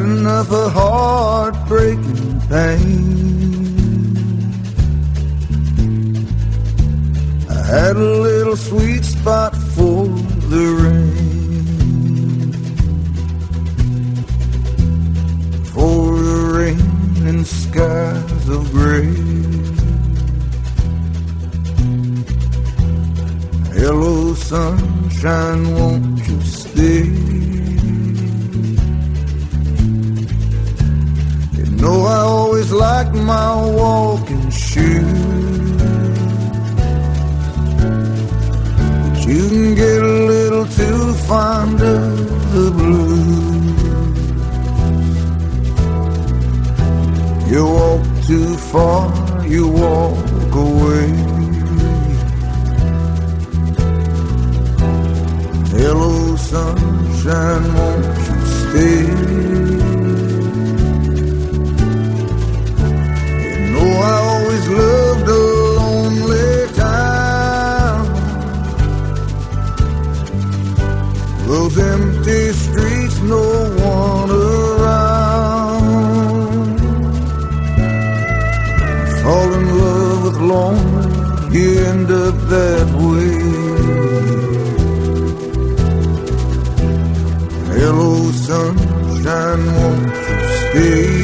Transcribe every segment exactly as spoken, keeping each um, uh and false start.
Had enough of heartbreaking pain. I had a little sweet spot for the rain, for the rain and skies of gray. Hello sunshine, won't you stay? You know I always liked my walking shoes, but you can get a little too fond of the blues. You walk too far, you walk away. Hello sunshine, won't you stay? You know I always loved a lonely town, those empty streets, no one around. Fall in love with lonely, you end up that way. Hello sunshine, won't you stay?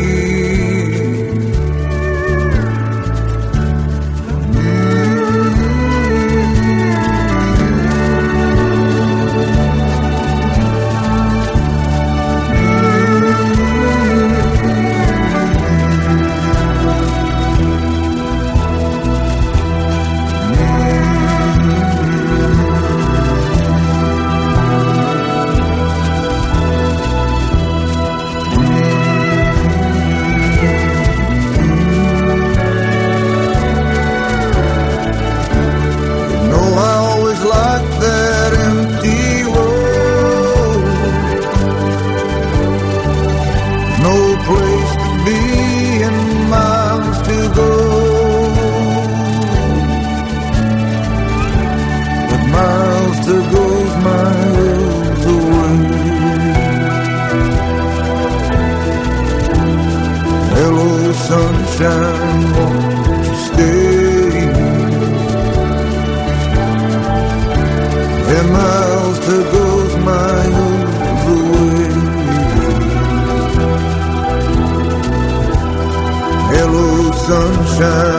Sunshine, won't you stay? And miles to goes miles away. Hello sunshine.